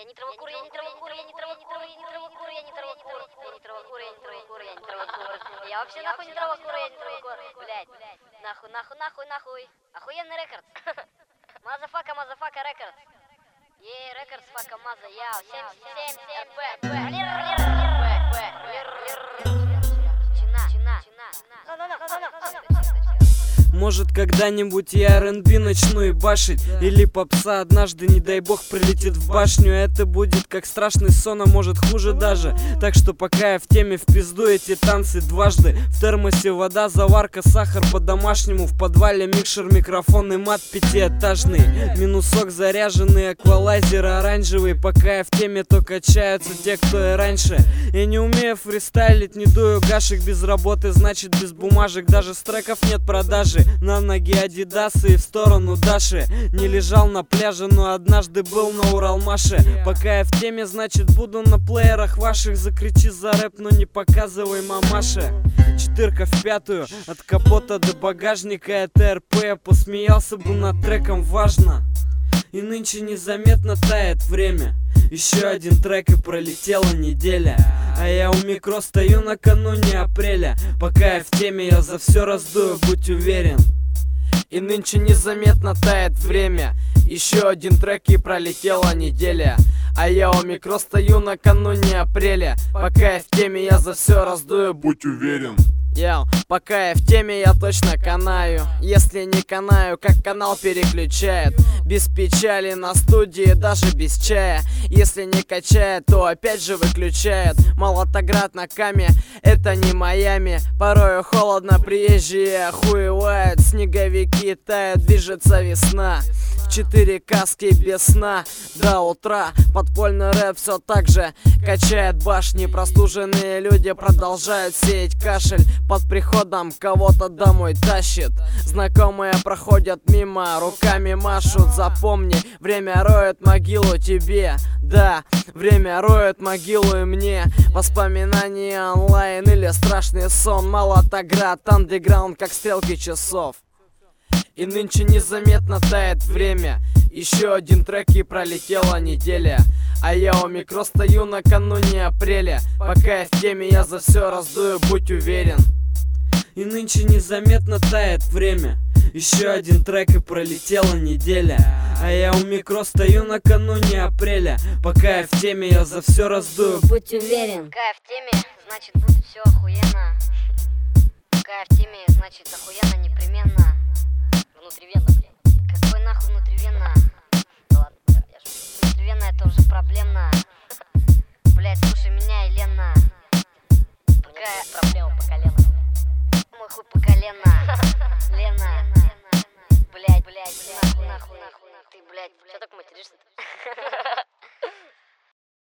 Я не травокур, я не травокур, я не травокур, я не травокур, я не травокур, я не травокур, я не травокур, я не травокур. Я вообще нахуй не травокур, я не травокур. Блять, нахуй, нахуй, нахуй, нахуй. Охуенный рекорд. Мазафака, мазафака рекорд. Ей, рекорд, фака, маза, яу, 77 РП. Чина, чина, чина. Может, когда-нибудь я R&B начну и башить, или попса однажды, не дай бог, прилетит в башню. Это будет как страшный сон, а может хуже даже. Так что пока я в теме, в пизду эти танцы дважды. В термосе вода, заварка, сахар по-домашнему. В подвале микшер, микрофон и мат пятиэтажный. Минусок заряженный, аквалайзер оранжевый. Пока я в теме, то качаются те, кто и раньше. Я не умею фристайлить, не дую гашек без работы, значит без бумажек. Даже с треков нет продажи. На ноги адидасы и в сторону Даши. Не лежал на пляже, но однажды был на Уралмаше. Пока я в теме, значит буду на плеерах ваших. Закричи за рэп, но не показывай мамаше. Четырка в пятую, от капота до багажника. Это РП, я посмеялся бы над треком, важно. И нынче незаметно тает время. Еще один трек и пролетела неделя. А я у микро стою накануне апреля. Пока я в теме, я за все раздую, будь уверен. И нынче незаметно тает время. Еще один трек и пролетела неделя. А я у микро стою накануне апреля. Пока я в теме, я за все раздую, будь уверен. Пока я в теме, я точно канаю. Если не канаю, как канал переключает. Без печали на студии, даже без чая. Если не качает, то опять же выключает. Молотоград на Каме, это не Майами. Порою холодно, приезжие охуевают. Снеговики тают, движется весна. 4 каски без сна до утра. Подпольный рэп все так же качает башни. Простуженные люди продолжают сеять кашель. Под приходом кого-то домой тащит. Знакомые проходят мимо, руками машут. Запомни, время роет могилу тебе. Да, время роет могилу и мне. Воспоминания онлайн или страшный сон. Молотоград, андеграунд, как стрелки часов. И нынче незаметно тает время. Еще один трек и пролетела неделя. А я у микро стою накануне апреля. Пока я в теме, я за все раздую, будь уверен. И нынче незаметно тает время. Еще один трек и пролетела неделя. А я у микро стою накануне апреля. Пока я в теме, я за все раздую, будь уверен. Пока я в теме, значит будет все охуенно. Пока я в теме, значит охуенно непременно. Внутривенно, блядь. Какой нахуй внутривенно? Да ладно, я ж... Внутривенно это уже проблемно. Блядь, слушай меня, Елена. Пока я... Проблема по колено. Мой хуй по колено. Лена. Блядь, нахуй. Ты, блядь, что так материшься-то?